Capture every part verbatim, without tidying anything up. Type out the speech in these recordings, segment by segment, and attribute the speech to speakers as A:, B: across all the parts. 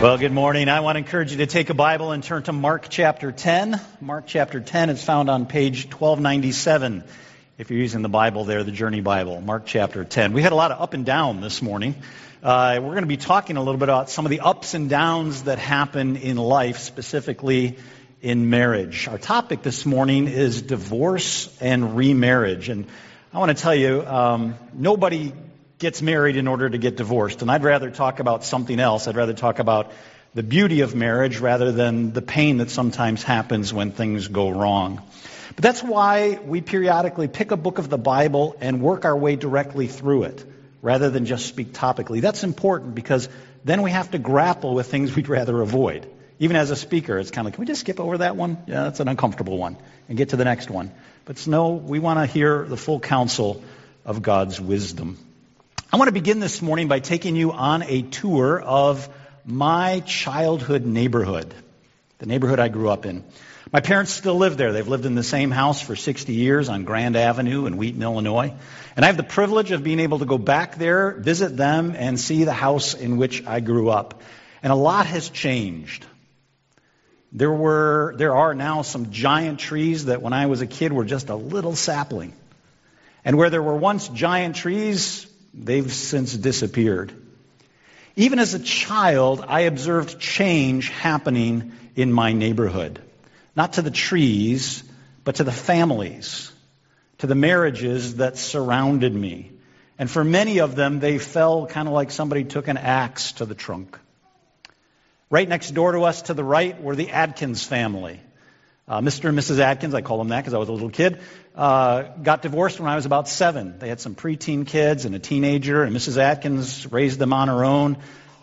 A: Well, good morning. I want to encourage you to take a Bible and turn to Mark chapter ten. Mark chapter ten is found on page twelve ninety-seven. If you're using the Bible there, the Journey Bible, Mark chapter ten. We had a lot of up and down this morning. Uh, we're going to be talking a little bit about some of the ups and downs that happen in life, specifically in marriage. Our topic this morning is divorce and remarriage. And I want to tell you, um, nobody gets married in order to get divorced. And I'd rather talk about something else. I'd rather talk about the beauty of marriage rather than the pain that sometimes happens when things go wrong. But that's why we periodically pick a book of the Bible and work our way directly through it, rather than just speak topically. That's important because then we have to grapple with things we'd rather avoid. Even as a speaker, it's kind of like, can we just skip over that one? Yeah, that's an uncomfortable one, and get to the next one. But no, we want to hear the full counsel of God's wisdom. I want to begin this morning by taking you on a tour of my childhood neighborhood, the neighborhood I grew up in. My parents still live there. They've lived in the same house for sixty years on Grand Avenue in Wheaton, Illinois. And I have the privilege of being able to go back there, visit them, and see the house in which I grew up. And a lot has changed. There were, there are now some giant trees that when I was a kid were just a little sapling. And where there were once giant trees, they've since disappeared. Even as a child, I observed change happening in my neighborhood. Not to the trees, but to the families, to the marriages that surrounded me. And for many of them, they fell kind of like somebody took an axe to the trunk. Right next door to us to the right were the Adkins family. Uh, Mister and Missus Adkins, I call them that because I was a little kid, uh, got divorced when I was about seven. They had some preteen kids and a teenager, and Missus Adkins raised them on her own,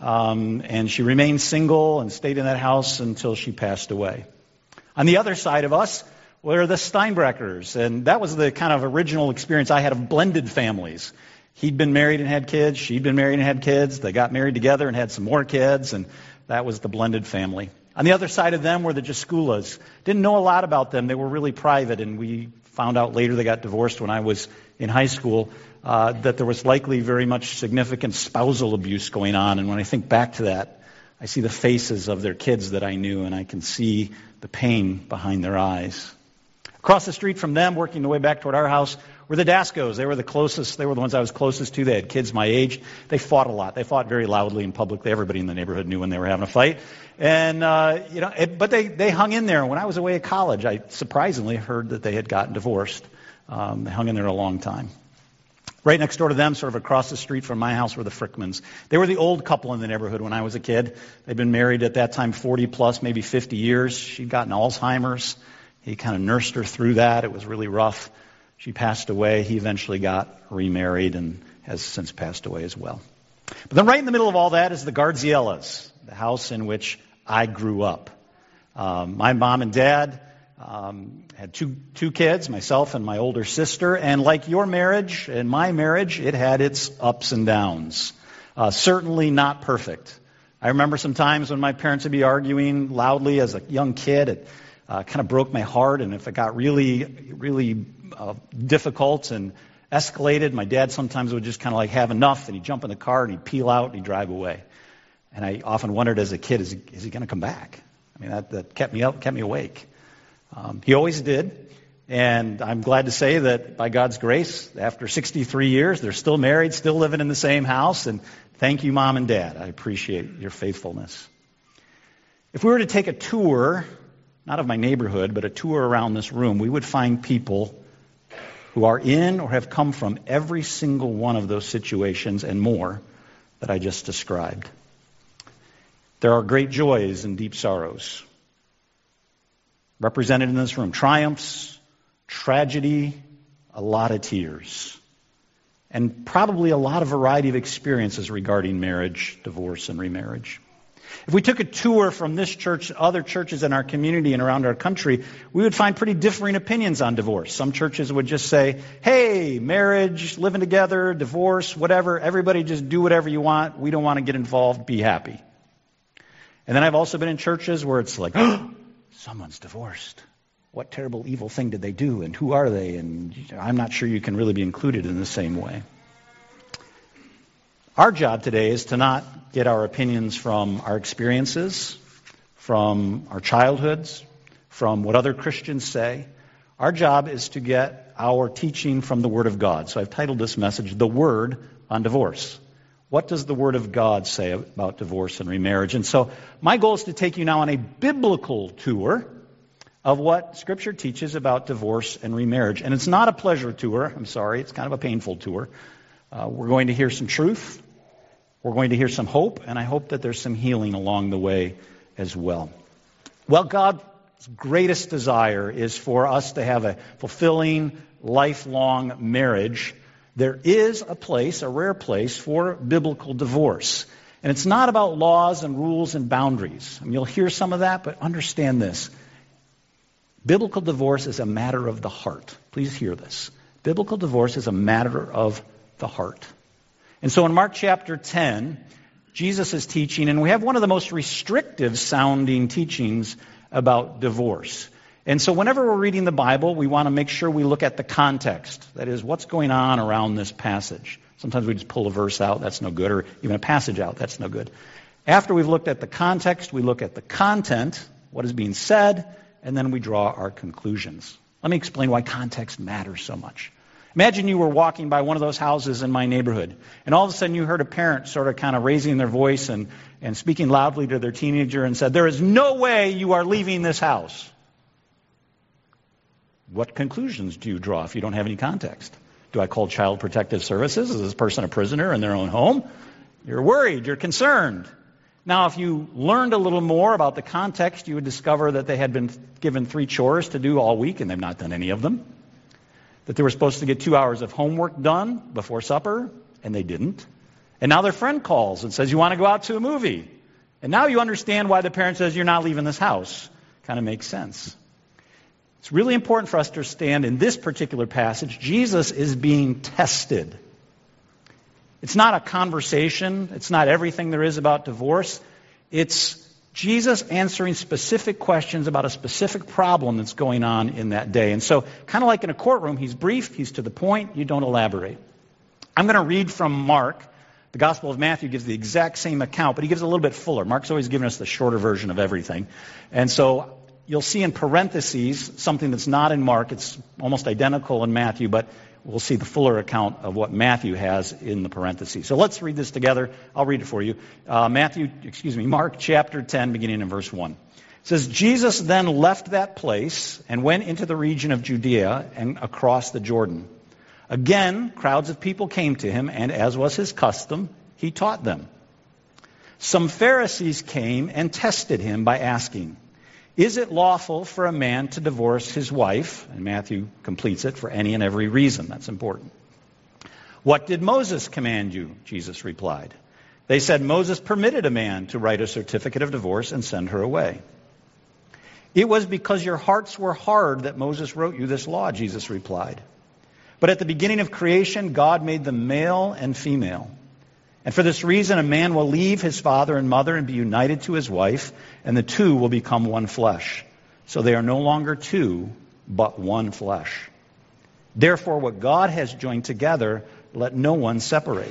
A: um, and she remained single and stayed in that house until she passed away. On the other side of us were the Steinbreckers, and that was the kind of original experience I had of blended families. He'd been married and had kids, she'd been married and had kids, they got married together and had some more kids, and that was the blended family. On the other side of them were the Jaskulas. Didn't know a lot about them. They were really private, and we found out later they got divorced when I was in high school, uh, that there was likely very much significant spousal abuse going on. And when I think back to that, I see the faces of their kids that I knew, and I can see the pain behind their eyes. Across the street from them, working their way back toward our house, were the Dascos. They were the closest. They were the ones I was closest to. They had kids my age. They fought a lot. They fought very loudly and publicly. Everybody in the neighborhood knew when they were having a fight. And, uh, you know, it, but they, they hung in there. When I was away at college, I surprisingly heard that they had gotten divorced. Um, they hung in there a long time. Right next door to them, sort of across the street from my house, were the Frickmans. They were the old couple in the neighborhood when I was a kid. They'd been married at that time forty plus, maybe fifty years. She'd gotten Alzheimer's. He kind of nursed her through that. It was really rough. She passed away. He eventually got remarried and has since passed away as well. But then right in the middle of all that is the Gardziellas, the house in which I grew up. Um, my mom and dad um, had two two kids, myself and my older sister. And like your marriage and my marriage, it had its ups and downs. Uh, certainly not perfect. I remember some times when my parents would be arguing loudly as a young kid. It uh, kind of broke my heart. And if it got really, really uh, difficult and escalated, my dad sometimes would just kind of like have enough, and he'd jump in the car and he'd peel out and he'd drive away. And I often wondered as a kid, is he, is he going to come back? I mean, that, that kept me up, kept me awake. Um, he always did. And I'm glad to say that by God's grace, after sixty-three years, they're still married, still living in the same house. And thank you, Mom and Dad. I appreciate your faithfulness. If we were to take a tour, not of my neighborhood, but a tour around this room, we would find people who are in or have come from every single one of those situations and more that I just described. There are great joys and deep sorrows represented in this room. Triumphs, tragedy, a lot of tears, and probably a lot of variety of experiences regarding marriage, divorce, and remarriage. If we took a tour from this church to other churches in our community and around our country, we would find pretty differing opinions on divorce. Some churches would just say, hey, marriage, living together, divorce, whatever, everybody just do whatever you want. We don't want to get involved. Be happy. And then I've also been in churches where it's like, oh, someone's divorced. What terrible, evil thing did they do? And who are they? And I'm not sure you can really be included in the same way. Our job today is to not get our opinions from our experiences, from our childhoods, from what other Christians say. Our job is to get our teaching from the Word of God. So I've titled this message, The Word on Divorce. What does the Word of God say about divorce and remarriage? And so my goal is to take you now on a biblical tour of what Scripture teaches about divorce and remarriage. And it's not a pleasure tour. I'm sorry. It's kind of a painful tour. Uh, we're going to hear some truth. We're going to hear some hope. And I hope that there's some healing along the way as well. Well, God's greatest desire is for us to have a fulfilling, lifelong marriage. There is a place, a rare place, for biblical divorce. And it's not about laws and rules and boundaries. I mean, you'll hear some of that, but understand this. Biblical divorce is a matter of the heart. Please hear this. Biblical divorce is a matter of the heart. And so in Mark chapter ten, Jesus is teaching, and we have one of the most restrictive sounding teachings about divorce. And so whenever we're reading the Bible, we want to make sure we look at the context. That is, what's going on around this passage. Sometimes we just pull a verse out, that's no good, or even a passage out, that's no good. After we've looked at the context, we look at the content, what is being said, and then we draw our conclusions. Let me explain why context matters so much. Imagine you were walking by one of those houses in my neighborhood, and all of a sudden you heard a parent sort of kind of raising their voice and, and speaking loudly to their teenager and said, "There is no way you are leaving this house." What conclusions do you draw if you don't have any context? Do I call Child Protective Services? Is this person a prisoner in their own home? You're worried. You're concerned. Now, if you learned a little more about the context, you would discover that they had been given three chores to do all week, and they've not done any of them. That they were supposed to get two hours of homework done before supper, and they didn't. And now their friend calls and says, "You want to go out to a movie?" And now you understand why the parent says, "You're not leaving this house." Kind of makes sense. It's really important for us to understand in this particular passage, Jesus is being tested. It's not a conversation. It's not everything there is about divorce. It's Jesus answering specific questions about a specific problem that's going on in that day. And so, kind of like in a courtroom, he's brief, he's to the point, you don't elaborate. I'm going to read from Mark. The Gospel of Matthew gives the exact same account, but he gives it a little bit fuller. Mark's always given us the shorter version of everything. And so you'll see in parentheses something that's not in Mark. It's almost identical in Matthew, but we'll see the fuller account of what Matthew has in the parentheses. So let's read this together. I'll read it for you. Uh, Matthew, excuse me, Mark chapter ten, beginning in verse one. It says, "Jesus then left that place and went into the region of Judea and across the Jordan. Again, crowds of people came to him, and as was his custom, he taught them. Some Pharisees came and tested him by asking, 'Is it lawful for a man to divorce his wife?'" And Matthew completes it, "for any and every reason." That's important. "What did Moses command you?" Jesus replied. They said, "Moses permitted a man to write a certificate of divorce and send her away." "It was because your hearts were hard that Moses wrote you this law," Jesus replied. "But at the beginning of creation, God made them male and female. And for this reason, a man will leave his father and mother and be united to his wife, and the two will become one flesh. So they are no longer two, but one flesh. Therefore, what God has joined together, let no one separate."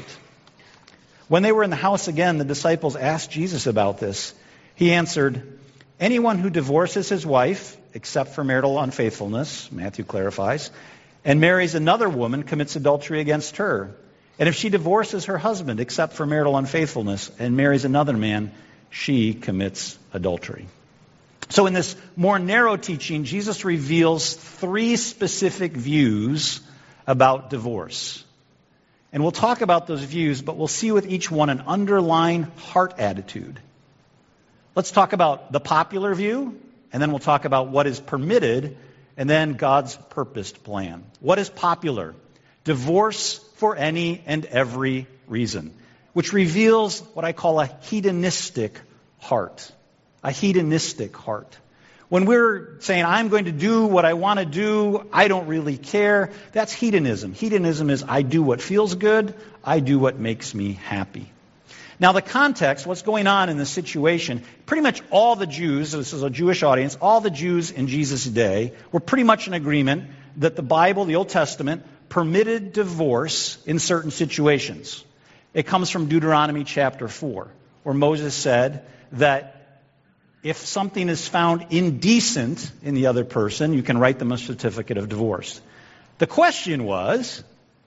A: When they were in the house again, the disciples asked Jesus about this. He answered, "Anyone who divorces his wife, except for marital unfaithfulness," Matthew clarifies, "and marries another woman commits adultery against her. And if she divorces her husband, except for marital unfaithfulness, and marries another man, she commits adultery." So in this more narrow teaching, Jesus reveals three specific views about divorce. And we'll talk about those views, but we'll see with each one an underlying heart attitude. Let's talk about the popular view, and then we'll talk about what is permitted, and then God's purposed plan. What is popular? Divorce for any and every reason, which reveals what I call a hedonistic heart. A hedonistic heart. When we're saying, "I'm going to do what I want to do, I don't really care," that's hedonism. Hedonism is, I do what feels good, I do what makes me happy. Now the context, what's going on in this situation, pretty much all the Jews, this is a Jewish audience, all the Jews in Jesus' day were pretty much in agreement that the Bible, the Old Testament, permitted divorce in certain situations. It comes from Deuteronomy chapter four, where Moses said that if something is found indecent in the other person, you can write them a certificate of divorce. The question was,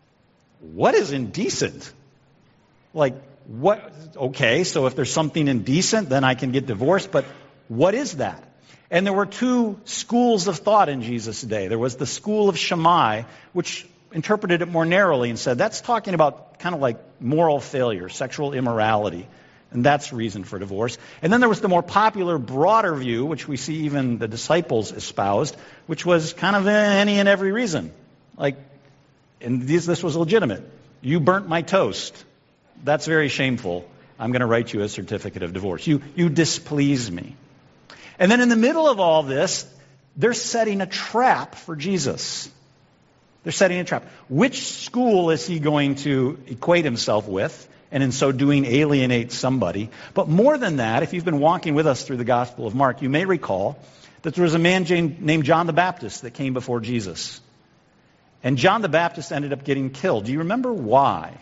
A: what is indecent? Like, what? Okay, so if there's something indecent, then I can get divorced, but what is that? And there were two schools of thought in Jesus' day. There was the school of Shammai, which interpreted it more narrowly and said that's talking about kind of like moral failure, sexual immorality, and that's reason for divorce. And then there was the more popular, broader view, which we see even the disciples espoused, which was kind of any and every reason. Like, and this, this was legitimate. You burnt my toast. That's very shameful. I'm going to write you a certificate of divorce. You, you displease me. And then in the middle of all this, they're setting a trap for Jesus. They're setting a trap. Which school is he going to equate himself with, and in so doing alienate somebody? But more than that, if you've been walking with us through the Gospel of Mark, you may recall that there was a man named John the Baptist that came before Jesus. And John the Baptist ended up getting killed. Do you remember why?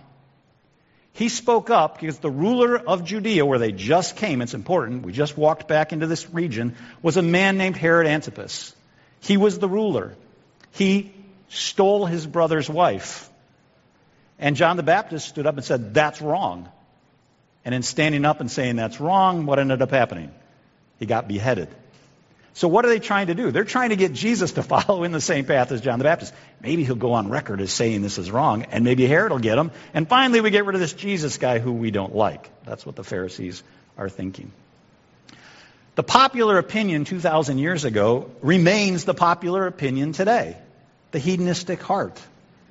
A: He spoke up because the ruler of Judea, where they just came, it's important, we just walked back into this region, was a man named Herod Antipas. He was the ruler. He stole his brother's wife. And John the Baptist stood up and said, that's wrong. And in standing up and saying that's wrong, what ended up happening? He got beheaded. So what are they trying to do? They're trying to get Jesus to follow in the same path as John the Baptist. Maybe he'll go on record as saying this is wrong, and maybe Herod will get him. And finally we get rid of this Jesus guy who we don't like. That's what the Pharisees are thinking. The popular opinion two thousand years ago remains the popular opinion today. The hedonistic heart.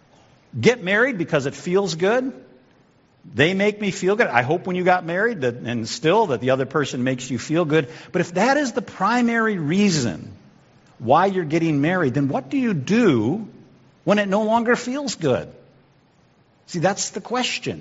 A: Get married because it feels good. They make me feel good. I hope when you got married that, and still that the other person makes you feel good. But if that is the primary reason why you're getting married, then what do you do when it no longer feels good? See, that's the question.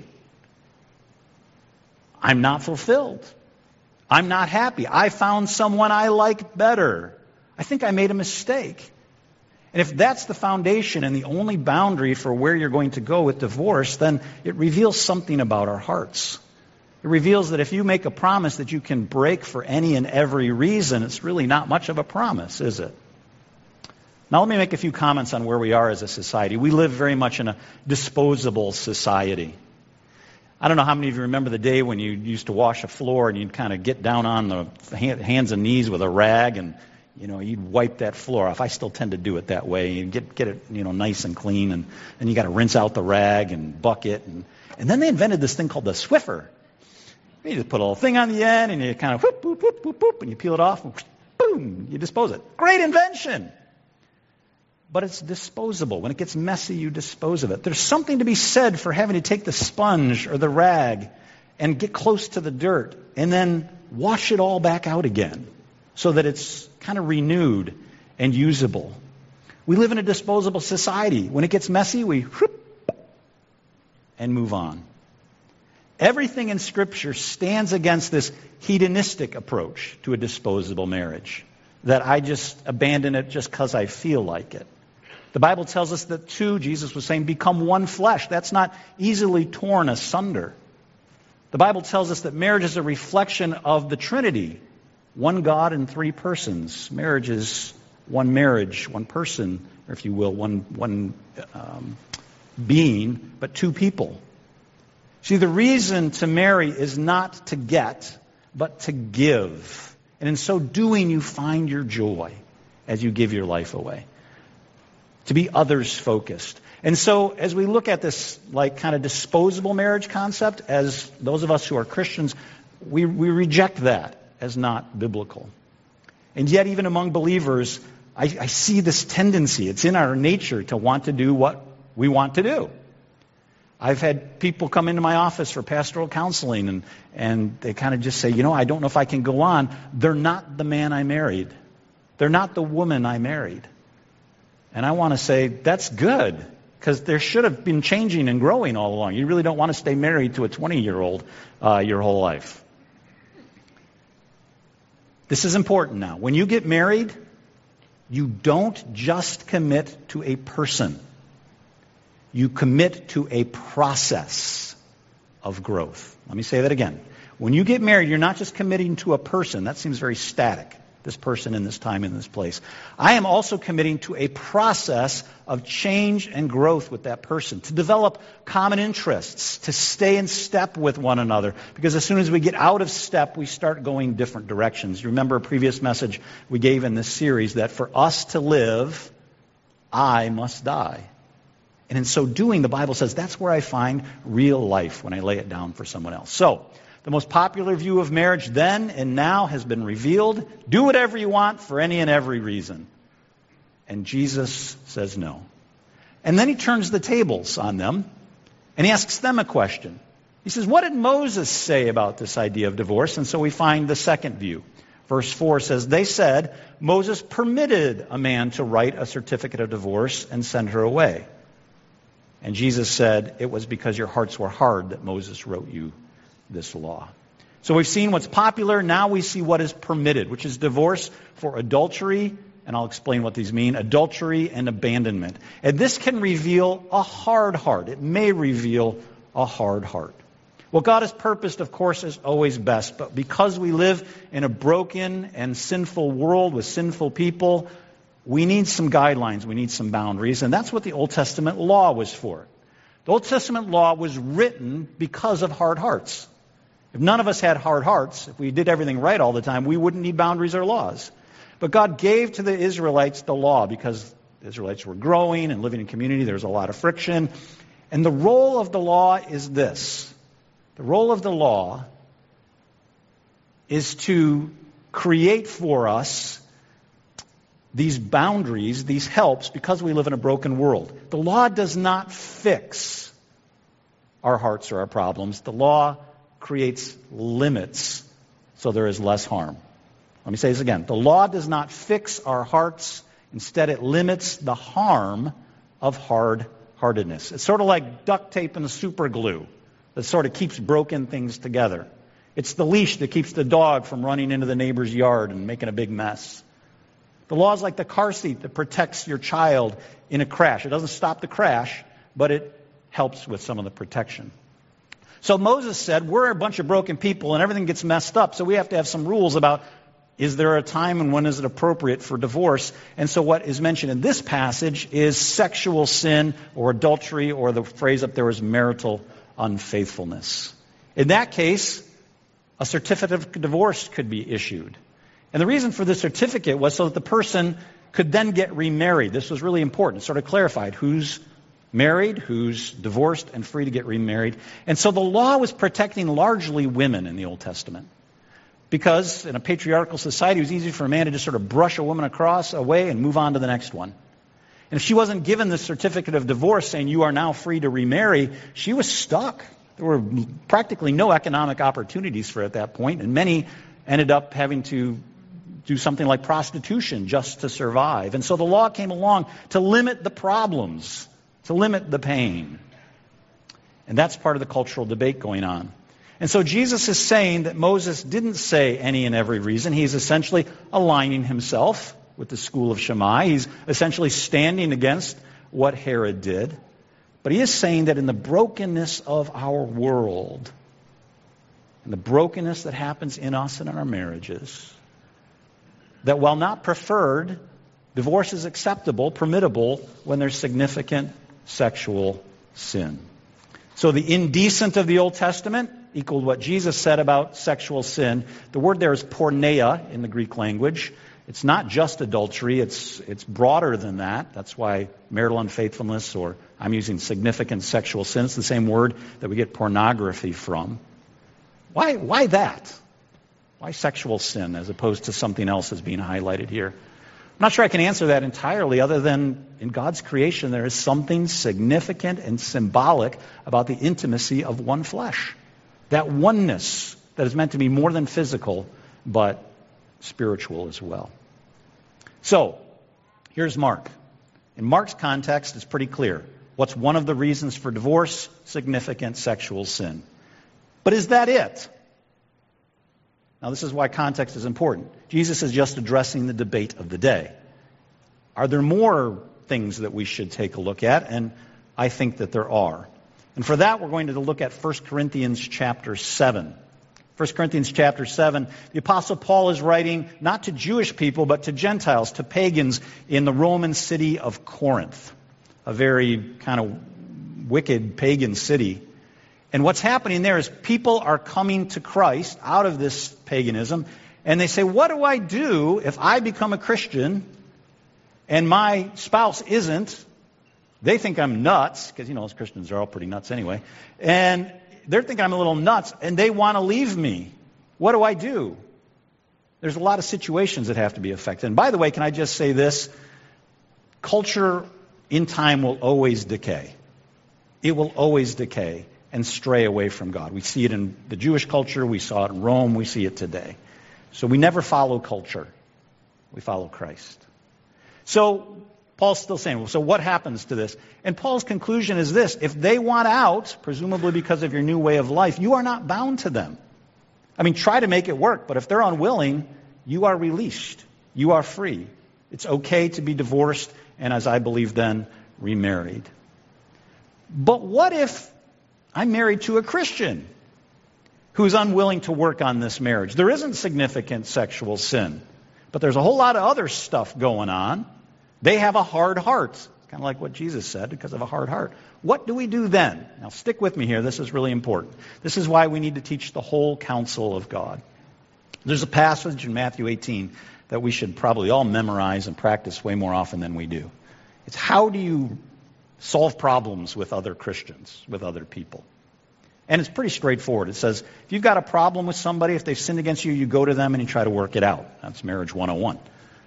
A: I'm not fulfilled. I'm not happy. I found someone I like better. I think I made a mistake. And if that's the foundation and the only boundary for where you're going to go with divorce, then it reveals something about our hearts. It reveals that if you make a promise that you can break for any and every reason, it's really not much of a promise, is it? Now let me make a few comments on where we are as a society. We live very much in a disposable society. I don't know how many of you remember the day when you used to wash a floor and you'd kind of get down on the hands and knees with a rag and You know, you'd wipe that floor off. I still tend to do it that way. You get get it, you know, nice and clean, and then you got to rinse out the rag and bucket, and and then they invented this thing called the Swiffer. You just put a little thing on the end, and you kind of whoop, whoop, whoop, whoop, whoop, and you peel it off, and whoosh, boom, you dispose it. Great invention, but it's disposable. When it gets messy, you dispose of it. There's something to be said for having to take the sponge or the rag and get close to the dirt, and then wash it all back out again, so that it's kind of renewed and usable. We live in a disposable society. When it gets messy, we whoop, and move on. Everything in Scripture stands against this hedonistic approach to a disposable marriage, that I just abandon it just because I feel like it. The Bible tells us that two, Jesus was saying, become one flesh. That's not easily torn asunder. The Bible tells us that marriage is a reflection of the Trinity. One God in three persons. Marriage is one marriage, one person, or if you will, one one um, being, but two people. See, the reason to marry is not to get, but to give. And in so doing, you find your joy as you give your life away. To be others-focused. And so, as we look at this, like, kind of disposable marriage concept, as those of us who are Christians, we, we reject that as not biblical. And yet, even among believers, I, I see this tendency. It's in our nature to want to do what we want to do. I've had people come into my office for pastoral counseling, and, and they kind of just say, you know, I don't know if I can go on. They're not the man I married. They're not the woman I married. And I want to say, that's good, because there should have been changing and growing all along. You really don't want to stay married to a twenty-year-old uh, your whole life. This is important now. When you get married, you don't just commit to a person. You commit to a process. of growth. Let me say that again. When you get married, you're not just committing to a person. That seems very static. This person in this time, in this place. I am also committing to a process of change and growth with that person, to develop common interests, to stay in step with one another. Because as soon as we get out of step, we start going different directions. You remember a previous message we gave in this series that for us to live, I must die. And in so doing, the Bible says that's where I find real life when I lay it down for someone else. So, the most popular view of marriage then and now has been revealed. Do whatever you want for any and every reason. And Jesus says no. And then he turns the tables on them and he asks them a question. He says, what did Moses say about this idea of divorce? And so we find the second view. Verse four says, they said, Moses permitted a man to write a certificate of divorce and send her away. And Jesus said, it was because your hearts were hard that Moses wrote you this law. So we've seen what's popular. Now we see what is permitted, which is divorce for adultery, and I'll explain what these mean, adultery and abandonment. And this can reveal a hard heart. It may reveal a hard heart. What God has purposed, of course, is always best, but because we live in a broken and sinful world with sinful people, we need some guidelines, we need some boundaries, and that's what the Old Testament law was for. The Old Testament law was written because of hard hearts. If none of us had hard hearts, if we did everything right all the time, we wouldn't need boundaries or laws. But God gave to the Israelites the law because the Israelites were growing and living in community. There was a lot of friction. And the role of the law is this. The role of the law is to create for us these boundaries, these helps, because we live in a broken world. The law does not fix our hearts or our problems. The law creates limits so there is less harm. Let me say this again. The law does not fix our hearts. Instead, it limits the harm of hard-heartedness. It's sort of like duct tape and super glue that sort of keeps broken things together. It's the leash that keeps the dog from running into the neighbor's yard and making a big mess. The law is like the car seat that protects your child in a crash. It doesn't stop the crash, but it helps with some of the protection. So Moses said, we're a bunch of broken people and everything gets messed up, so we have to have some rules about is there a time and when is it appropriate for divorce? And so what is mentioned in this passage is sexual sin or adultery, or the phrase up there is marital unfaithfulness. In that case, a certificate of divorce could be issued. And the reason for the certificate was so that the person could then get remarried. This was really important. It sort of clarified who's married, who's divorced, and free to get remarried. And so the law was protecting largely women in the Old Testament. Because in a patriarchal society, it was easy for a man to just sort of brush a woman across away and move on to the next one. And if she wasn't given the certificate of divorce saying you are now free to remarry, she was stuck. There were practically no economic opportunities for her at that point, and many ended up having to do something like prostitution just to survive. And so the law came along to limit the problems, to limit the pain. And that's part of the cultural debate going on. And so Jesus is saying that Moses didn't say any and every reason. He's essentially aligning himself with the school of Shammai. He's essentially standing against what Herod did. But he is saying that in the brokenness of our world, and the brokenness that happens in us and in our marriages, that while not preferred, divorce is acceptable, permittable, when there's significant sexual sin. So the indecent of the Old Testament equaled what Jesus said about sexual sin. The word there is porneia in the Greek language. It's not just adultery, it's it's broader than that. That's why marital unfaithfulness, or I'm using significant sexual sin, it's the same word that we get pornography from. Why why that? Why sexual sin as opposed to something else that's being highlighted here? I'm not sure I can answer that entirely, other than in God's creation there is something significant and symbolic about the intimacy of one flesh. That oneness that is meant to be more than physical, but spiritual as well. So, here's Mark. In Mark's context, it's pretty clear. What's one of the reasons for divorce? Significant sexual sin. But is that it? Now, this is why context is important. Jesus is just addressing the debate of the day. Are there more things that we should take a look at? And I think that there are. And for that, we're going to look at First Corinthians chapter seven. First Corinthians chapter seven, the Apostle Paul is writing not to Jewish people, but to Gentiles, to pagans in the Roman city of Corinth, a very kind of wicked pagan city. And what's happening there is people are coming to Christ out of this paganism, and they say, what do I do if I become a Christian and my spouse isn't? They think I'm nuts, because, you know, as Christians are all pretty nuts anyway. And they're thinking I'm a little nuts, and they want to leave me. What do I do? There's a lot of situations that have to be affected. And by the way, can I just say this? Culture in time will always decay. It will always decay and stray away from God. We see it in the Jewish culture. We saw it in Rome. We see it today. So we never follow culture. We follow Christ. So Paul's still saying, well, so what happens to this? And Paul's conclusion is this: if they want out, presumably because of your new way of life, you are not bound to them. I mean, try to make it work, but if they're unwilling, you are released. You are free. It's okay to be divorced and, as I believe then, remarried. But what if I'm married to a Christian who's unwilling to work on this marriage? There isn't significant sexual sin, but there's a whole lot of other stuff going on. They have a hard heart. It's kind of like what Jesus said, because of a hard heart. What do we do then? Now stick with me here. This is really important. This is why we need to teach the whole counsel of God. There's a passage in Matthew eighteen that we should probably all memorize and practice way more often than we do. It's how do you solve problems with other Christians, with other people? And it's pretty straightforward. It says, if you've got a problem with somebody, if they've sinned against you, you go to them and you try to work it out. That's marriage one oh one.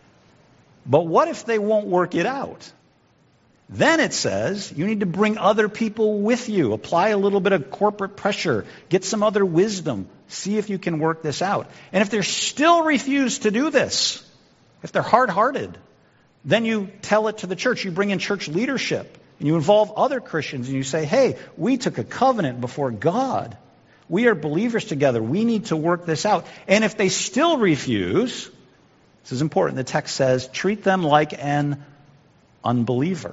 A: But what if they won't work it out? Then it says you need to bring other people with you. Apply a little bit of corporate pressure. Get some other wisdom. See if you can work this out. And if they still refuse to do this, if they're hard-hearted, then you tell it to the church. You bring in church leadership and you involve other Christians and you say, hey, we took a covenant before God. We are believers together. We need to work this out. And if they still refuse, this is important. The text says, treat them like an unbeliever.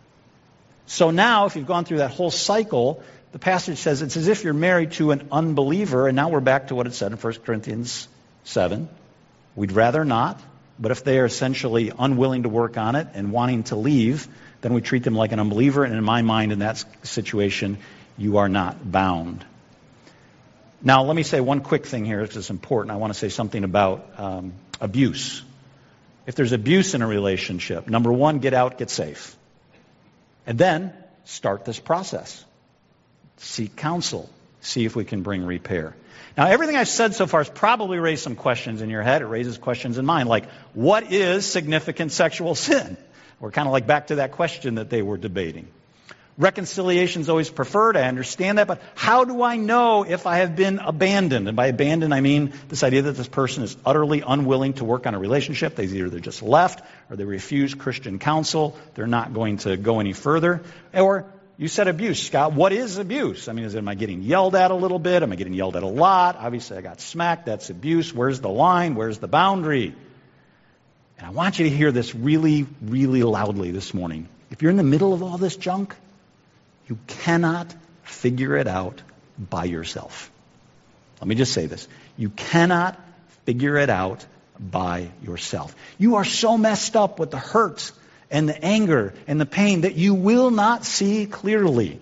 A: So now, if you've gone through that whole cycle, the passage says it's as if you're married to an unbeliever. And now we're back to what it said in First Corinthians seven. We'd rather not. But if they are essentially unwilling to work on it and wanting to leave, then we treat them like an unbeliever. And in my mind, in that situation, you are not bound. Now, let me say one quick thing here. This is important. I want to say something about um, abuse. If there's abuse in a relationship, number one, get out, get safe. And then start this process. Seek counsel. See if we can bring repair. Now, everything I've said so far has probably raised some questions in your head. It raises questions in mine, like, what is significant sexual sin? We're kind of like back to that question that they were debating. Reconciliation is always preferred. I understand that. But how do I know if I have been abandoned? And by abandoned, I mean this idea that this person is utterly unwilling to work on a relationship. They either they're just left or they refuse Christian counsel. They're not going to go any further. Or you said abuse. Scott, what is abuse? I mean, is am I getting yelled at a little bit? Am I getting yelled at a lot? Obviously, I got smacked. That's abuse. Where's the line? Where's the boundary? And I want you to hear this really, really loudly this morning. If you're in the middle of all this junk, you cannot figure it out by yourself. Let me just say this. You cannot figure it out by yourself. You are so messed up with the hurt and the anger and the pain that you will not see clearly.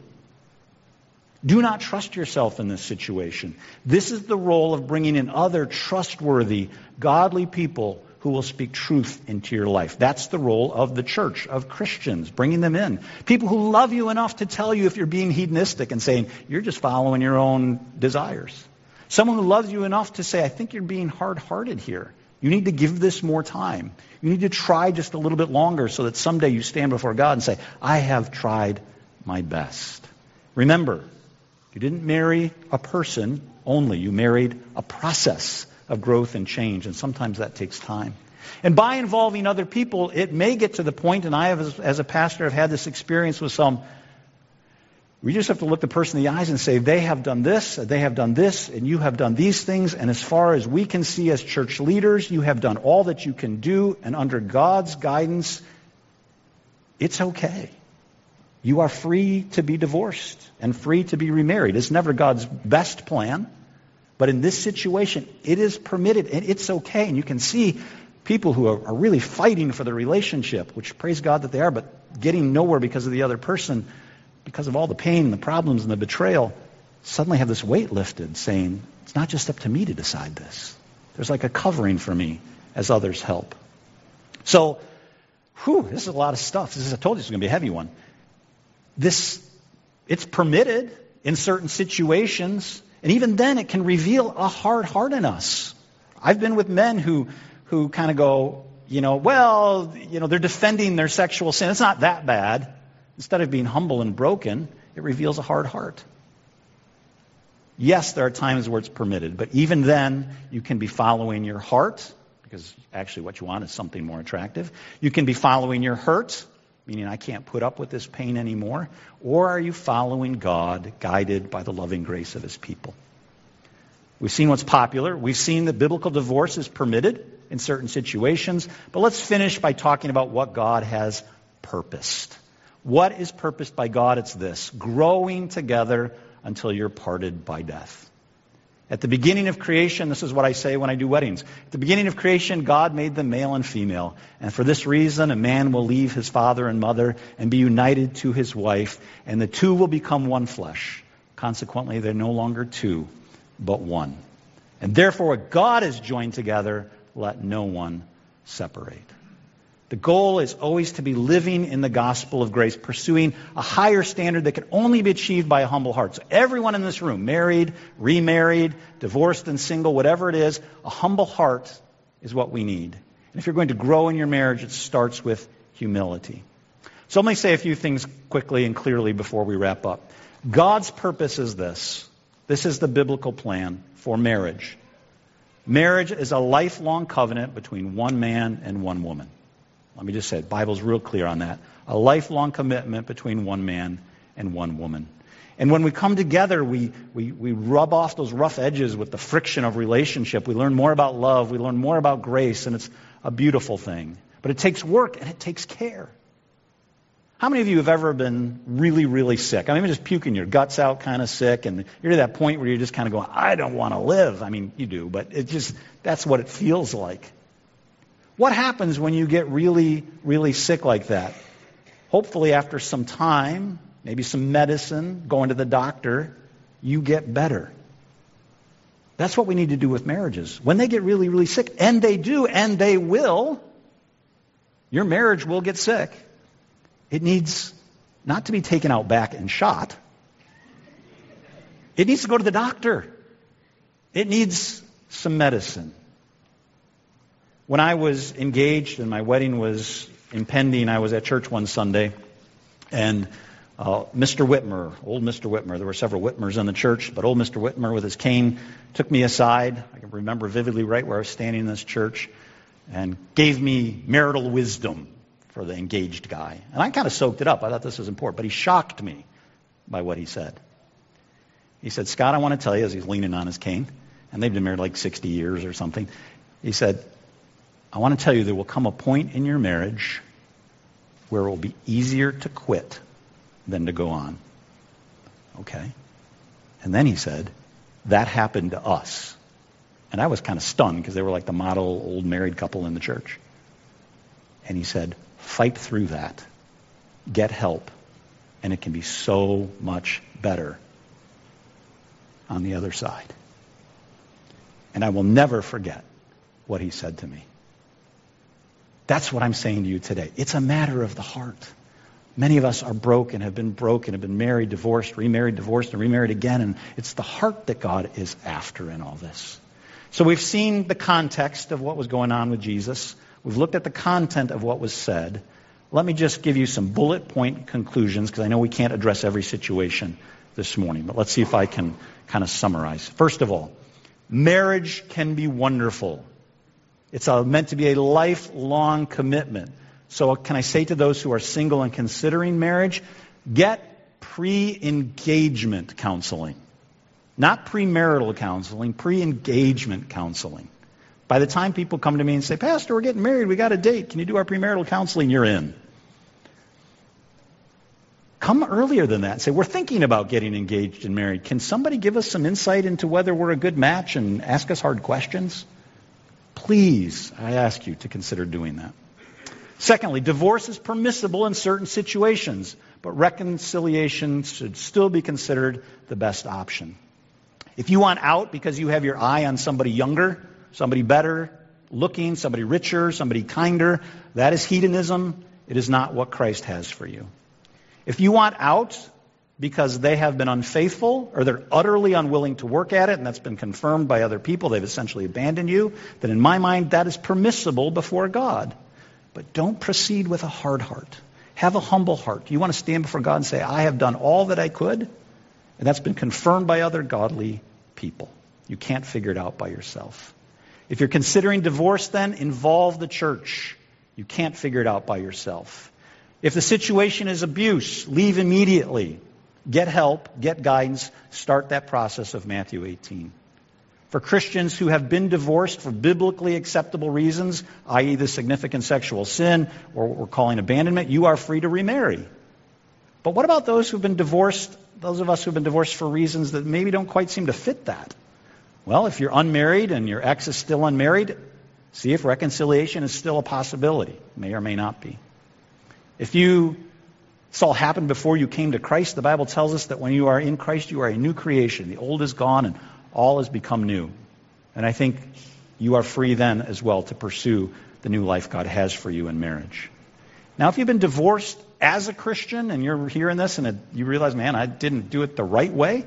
A: Do not trust yourself in this situation. This is the role of bringing in other trustworthy, godly people who will speak truth into your life. That's the role of the church, of Christians, bringing them in. People who love you enough to tell you if you're being hedonistic and saying, you're just following your own desires. Someone who loves you enough to say, I think you're being hard-hearted here. You need to give this more time. You need to try just a little bit longer so that someday you stand before God and say, I have tried my best. Remember, you didn't marry a person only. You married a process of growth and change, and sometimes that takes time. And by involving other people, it may get to the point, and I have, as, as a pastor, have had this experience with some, we just have to look the person in the eyes and say, they have done this, they have done this, and you have done these things, and as far as we can see as church leaders, you have done all that you can do, and under God's guidance, it's okay. You are free to be divorced and free to be remarried. It's never God's best plan. But in this situation, it is permitted and it's okay. And you can see people who are, are really fighting for the relationship, which praise God that they are, but getting nowhere because of the other person, because of all the pain and the problems and the betrayal, suddenly have this weight lifted saying, it's not just up to me to decide this. There's like a covering for me as others help. So, whew, this is a lot of stuff. This is, I told you it's going to be a heavy one. This, it's permitted in certain situations, and even then it can reveal a hard heart in us. I've been with men who who kind of go, you know, well, you know, they're defending their sexual sin. It's not that bad. Instead of being humble and broken, it reveals a hard heart. Yes, there are times where it's permitted, but even then, you can be following your heart, because actually what you want is something more attractive. You can be following your hurt, meaning I can't put up with this pain anymore. Or are you following God, guided by the loving grace of His people? We've seen what's popular. We've seen that biblical divorce is permitted in certain situations. But let's finish by talking about what God has purposed. What is purposed by God? It's this: growing together until you're parted by death. At the beginning of creation, this is what I say when I do weddings. At the beginning of creation, God made them male and female. And for this reason, a man will leave his father and mother and be united to his wife, and the two will become one flesh. Consequently, they're no longer two, but one. And therefore, what God has joined together, let no one separate. The goal is always to be living in the gospel of grace, pursuing a higher standard that can only be achieved by a humble heart. So everyone in this room, married, remarried, divorced and single, whatever it is, a humble heart is what we need. And if you're going to grow in your marriage, it starts with humility. So let me say a few things quickly and clearly before we wrap up. God's purpose is this. This is the biblical plan for marriage. Marriage is a lifelong covenant between one man and one woman. Let me just say it. The Bible's real clear on that. A lifelong commitment between one man and one woman. And when we come together, we, we, we rub off those rough edges with the friction of relationship. We learn more about love. We learn more about grace, and it's a beautiful thing. But it takes work, and it takes care. How many of you have ever been really, really sick? I mean, just puking your guts out, kind of sick, and you're to that point where you're just kind of going, I don't want to live. I mean, you do, but it just, that's what it feels like. What happens when you get really, really sick like that? Hopefully after some time, maybe some medicine, going to the doctor, you get better. That's what we need to do with marriages. When they get really, really sick, and they do, and they will, your marriage will get sick. It needs not to be taken out back and shot. It needs to go to the doctor. It needs some medicine. When I was engaged and my wedding was impending, I was at church one Sunday, and uh, Mister Whitmer, old Mister Whitmer, there were several Whitmers in the church, but old Mister Whitmer with his cane took me aside. I can remember vividly right where I was standing in this church, and gave me marital wisdom for the engaged guy. And I kind of soaked it up. I thought this was important, but he shocked me by what he said. He said, Scott, I want to tell you, as he's leaning on his cane, and they've been married like sixty years or something, he said, I want to tell you there will come a point in your marriage where it will be easier to quit than to go on. Okay. And then he said, that happened to us. And I was kind of stunned because they were like the model old married couple in the church. And he said, fight through that. Get help. And it can be so much better on the other side. And I will never forget what he said to me. That's what I'm saying to you today. It's a matter of the heart. Many of us are broken, have been broken, have been married, divorced, remarried, divorced, and remarried again. And it's the heart that God is after in all this. So we've seen the context of what was going on with Jesus. We've looked at the content of what was said. Let me just give you some bullet point conclusions, because I know we can't address every situation this morning. But let's see if I can kind of summarize. First of all, marriage can be wonderful. It's a, meant to be a lifelong commitment. So can I say to those who are single and considering marriage, get pre-engagement counseling. Not premarital counseling, pre-engagement counseling. By the time people come to me and say, Pastor, we're getting married, we got a date, can you do our premarital counseling? You're in. come earlier than that and say, we're thinking about getting engaged and married. Can somebody give us some insight into whether we're a good match and ask us hard questions? Please, I ask you to consider doing that. Secondly, divorce is permissible in certain situations, but reconciliation should still be considered the best option. If you want out because you have your eye on somebody younger, somebody better looking, somebody richer, somebody kinder, that is hedonism. It is not what Christ has for you. If you want out because they have been unfaithful or they're utterly unwilling to work at it, and that's been confirmed by other people, they've essentially abandoned you, then in my mind that is permissible before God. But don't proceed with a hard heart. Have a humble heart. You want to stand before God and say, I have done all that I could, and that's been confirmed by other godly people. You can't figure it out by yourself. If you're considering divorce, then involve the church. You can't figure it out by yourself. If the situation is abuse, leave immediately. Get help, get guidance, start that process of Matthew eighteen. For Christians who have been divorced for biblically acceptable reasons, that is the significant sexual sin or what we're calling abandonment, you are free to remarry. But what about those who've been divorced, those of us who've been divorced for reasons that maybe don't quite seem to fit that? Well, if you're unmarried and your ex is still unmarried, see if reconciliation is still a possibility. May or may not be. If you this all happened before you came to Christ, the Bible tells us that when you are in Christ, you are a new creation. The old is gone and all has become new. And I think you are free then as well to pursue the new life God has for you in marriage. Now, if you've been divorced as a Christian and you're hearing this and it, you realize, man, I didn't do it the right way,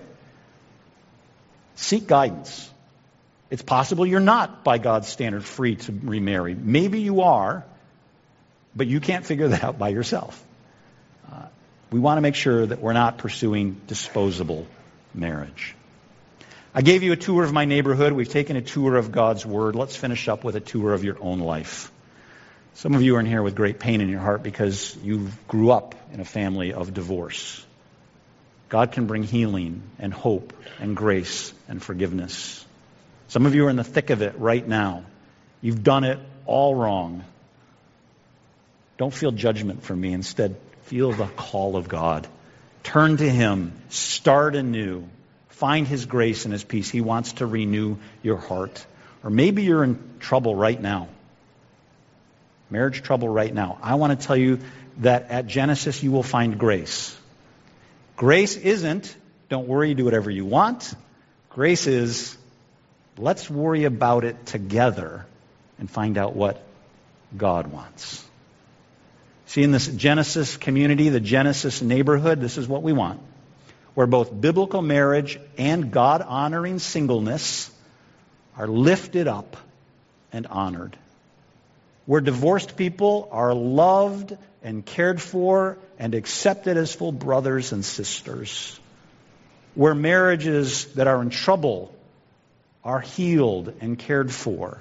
A: seek guidance. It's possible you're not, by God's standard, free to remarry. Maybe you are, but you can't figure that out by yourself. Uh, we want to make sure that we're not pursuing disposable marriage. I gave you a tour of my neighborhood. We've taken a tour of God's Word. Let's finish up with a tour of your own life. Some of you are in here with great pain in your heart because you grew up in a family of divorce. God can bring healing and hope and grace and forgiveness. Some of you are in the thick of it right now. You've done it all wrong. Don't feel judgment from me. Instead, feel the call of God. Turn to Him. Start anew. Find His grace and His peace. He wants to renew your heart. Or maybe you're in trouble right now. Marriage trouble right now. I want to tell you that at Genesis you will find grace. Grace isn't, don't worry, do whatever you want. Grace is, let's worry about it together and find out what God wants. See, in this Genesis community, the Genesis neighborhood, this is what we want. Where both biblical marriage and God-honoring singleness are lifted up and honored. Where divorced people are loved and cared for and accepted as full brothers and sisters. Where marriages that are in trouble are healed and cared for.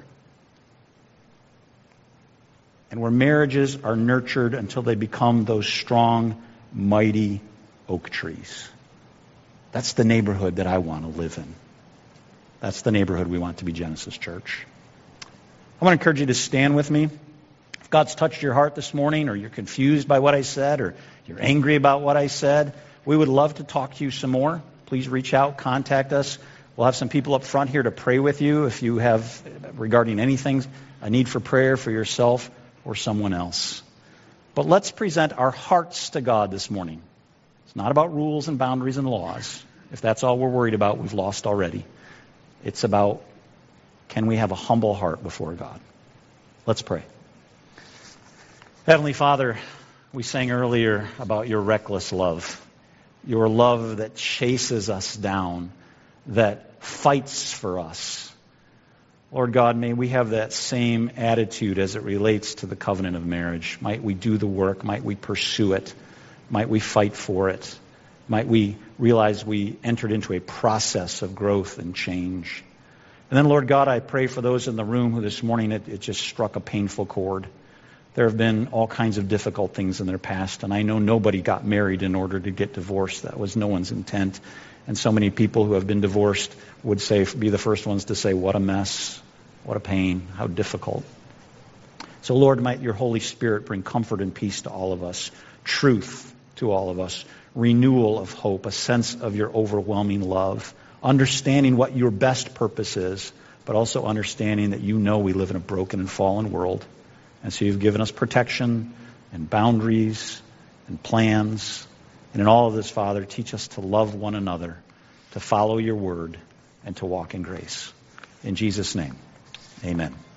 A: And where marriages are nurtured until they become those strong, mighty oak trees. That's the neighborhood that I want to live in. That's the neighborhood we want to be Genesis Church. I want to encourage you to stand with me. If God's touched your heart this morning, or you're confused by what I said, or you're angry about what I said, we would love to talk to you some more. Please reach out, contact us. We'll have some people up front here to pray with you if you have, regarding anything, a need for prayer for yourself or someone else. But let's present our hearts to God this morning. It's not about rules and boundaries and laws. If that's all we're worried about, we've lost already. It's about, can we have a humble heart before God? Let's pray. Heavenly Father, we sang earlier about your reckless love. Your love that chases us down, that fights for us. Lord God, may we have that same attitude as it relates to the covenant of marriage. Might we do the work? Might we pursue it? Might we fight for it? Might we realize we entered into a process of growth and change? And then, Lord God, I pray for those in the room who this morning it, it just struck a painful chord. There have been all kinds of difficult things in their past, and I know nobody got married in order to get divorced. That was no one's intent. And so many people who have been divorced would say, be the first ones to say, what a mess, what a pain, how difficult. So, Lord, might your Holy Spirit bring comfort and peace to all of us, truth to all of us. Renewal of hope, a sense of your overwhelming love, understanding what your best purpose is, but also understanding that you know we live in a broken and fallen world. And so you've given us protection and boundaries and plans. And in all of this, Father, teach us to love one another, to follow your word, and to walk in grace. In Jesus' name, amen.